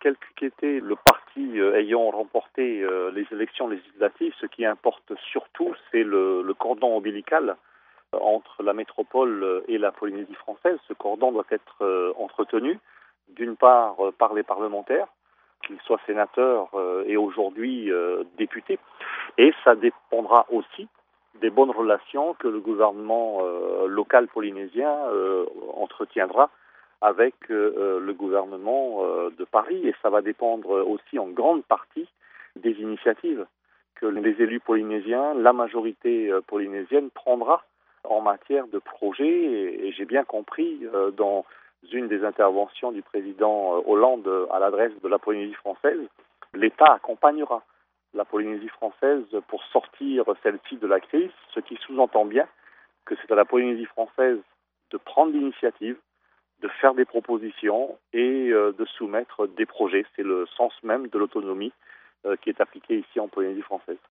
quel qu'était le parti ayant remporté les élections législatives, ce qui importe surtout, c'est le cordon ombilical entre la métropole et la Polynésie française. Ce cordon doit être entretenu, d'une part par les parlementaires, qu'ils soient sénateurs et aujourd'hui députés, et ça dépendra aussi des bonnes relations que le gouvernement local polynésien entretiendra avec le gouvernement de Paris, et ça va dépendre aussi en grande partie des initiatives que les élus polynésiens, la majorité polynésienne prendra en matière de projets, et j'ai bien compris dans une des interventions du président Hollande à l'adresse de la Polynésie française, l'État accompagnera la Polynésie française pour sortir celle-ci de la crise, ce qui sous-entend bien que c'est à la Polynésie française de prendre l'initiative, de faire des propositions et de soumettre des projets. C'est le sens même de l'autonomie qui est appliquée ici en Polynésie française.